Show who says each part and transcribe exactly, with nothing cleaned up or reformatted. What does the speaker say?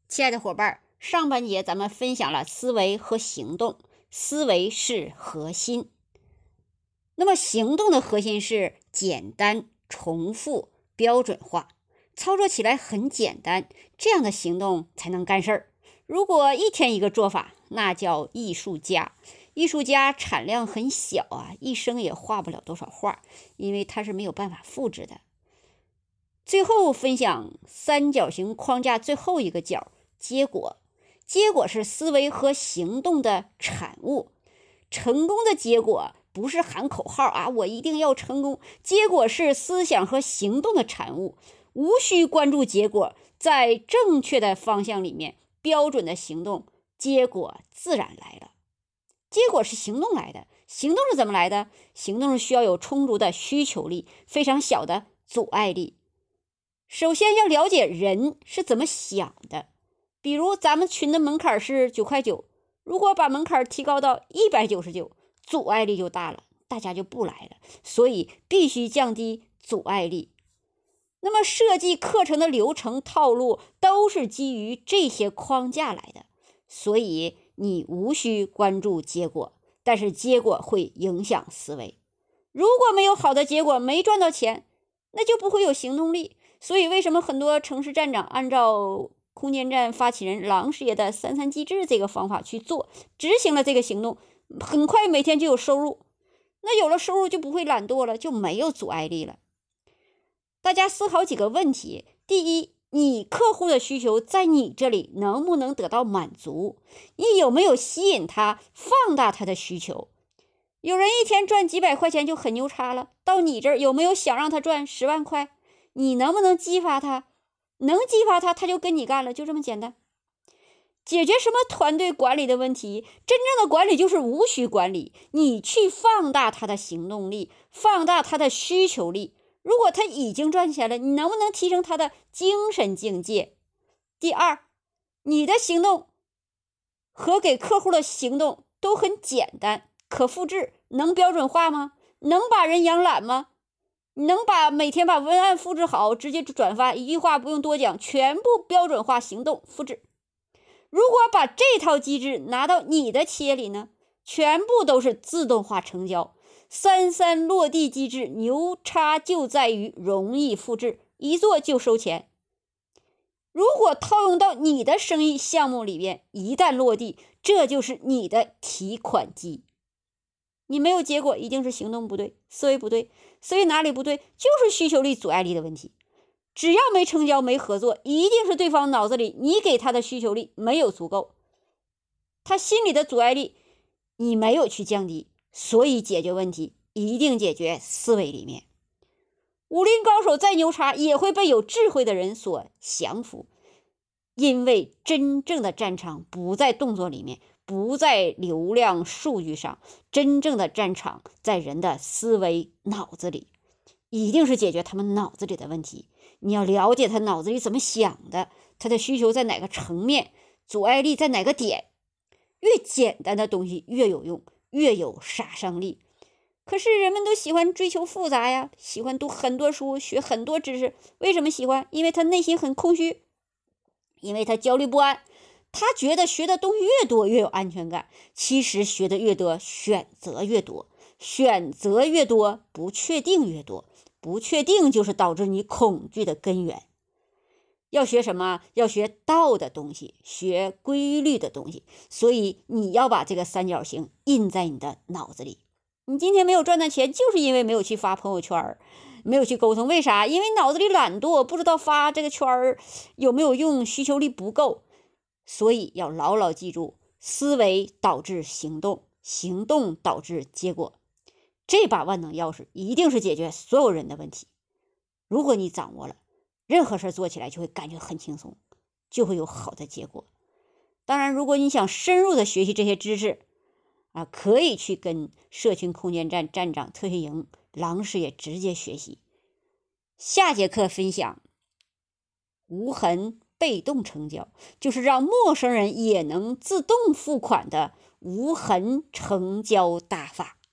Speaker 1: 亲爱的伙伴，上半节咱们分享了思维和行动，思维是核心，那么行动的核心是简单、重复、标准化，操作起来很简单，这样的行动才能干事儿。如果一天一个做法，那叫艺术家。艺术家产量很小啊，一生也画不了多少画，因为他是没有办法复制的。最后分享三角形框架最后一个角，结果。结果是思维和行动的产物。成功的结果不是喊口号啊，我一定要成功。结果是思想和行动的产物，无需关注结果，在正确的方向里面，标准的行动，结果自然来了。结果是行动来的，行动是怎么来的？行动是需要有充足的需求力，非常小的阻碍力。首先要了解人是怎么想的，比如咱们群的门槛是九块九，如果把门槛提高到一百九十九，阻碍力就大了，大家就不来了，所以必须降低阻碍力。那么设计课程的流程套路都是基于这些框架来的，所以你无需关注结果，但是结果会影响思维。如果没有好的结果，没赚到钱，那就不会有行动力。所以为什么很多城市站长按照空间站发起人郎师爷的三三机制这个方法去做，执行了这个行动，很快每天就有收入。那有了收入就不会懒惰了，就没有阻碍力了。大家思考几个问题。第一，你客户的需求在你这里能不能得到满足？你有没有吸引他，放大他的需求？有人一天赚几百块钱就很牛叉了，到你这儿有没有想让他赚十万块？你能不能激发他？能激发他，他就跟你干了，就这么简单。解决什么团队管理的问题？真正的管理就是无需管理，你去放大他的行动力，放大他的需求力。如果他已经赚钱了，你能不能提升他的精神境界？第二，你的行动和给客户的行动都很简单，可复制，能标准化吗？能把人养懒吗？能把每天把文案复制好，直接转发，一句话不用多讲，全部标准化行动复制。如果把这套机制拿到你的企业里呢，全部都是自动化成交。三三落地机制牛叉就在于容易复制，一做就收钱。如果套用到你的生意项目里边，一旦落地，这就是你的提款机。你没有结果，一定是行动不对，思维不对。思维哪里不对？就是需求力、阻碍力的问题。只要没成交、没合作，一定是对方脑子里你给他的需求力没有足够，他心里的阻碍力你没有去降低，所以解决问题一定解决思维里面。武林高手再牛叉，也会被有智慧的人所降服，因为真正的战场不在动作里面，不在流量数据上，真正的战场在人的思维脑子里，一定是解决他们脑子里的问题。你要了解他脑子里怎么想的，他的需求在哪个层面，阻碍力在哪个点。越简单的东西越有用，越有杀伤力。可是人们都喜欢追求复杂呀，喜欢读很多书，学很多知识。为什么喜欢？因为他内心很空虚，因为他焦虑不安，他觉得学的东西越多越有安全感。其实学的越多，选择越多，选择越多，不确定越多，不确定就是导致你恐惧的根源。要学什么？要学道的东西，学规律的东西。所以你要把这个三角形印在你的脑子里。你今天没有赚到钱，就是因为没有去发朋友圈，没有去沟通。为啥？因为脑子里懒惰，不知道发这个圈有没有用，需求力不够。所以要牢牢记住，思维导致行动，行动导致结果。这把万能钥匙一定是解决所有人的问题。如果你掌握了，任何事做起来就会感觉很轻松，就会有好的结果。当然，如果你想深入的学习这些知识啊，可以去跟社群空间站站长特训营郎师也直接学习。下节课分享无痕被动成交，就是让陌生人也能自动付款的无痕成交大法。